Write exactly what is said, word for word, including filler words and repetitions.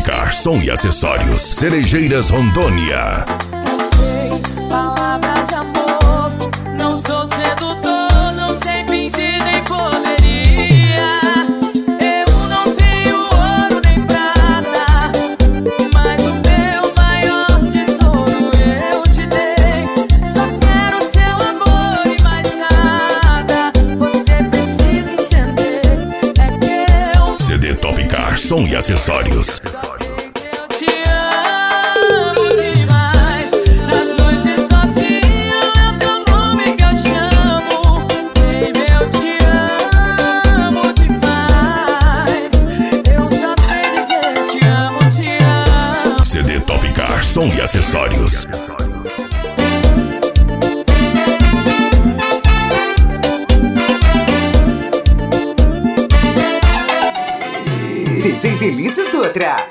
Car, som e acessórios. Cerejeiras, Rondônia. Não sei palavras de amor, não sou sedutor, não sei fingir nem poderia. Eu não tenho ouro nem prata, mas o meu maior tesouro eu te dei. Só quero seu amor e mais nada. Você precisa entender, é que eu C D Top Car, som e acessórios. C D Top Car, som e acessórios. D J Vinícius Dutra.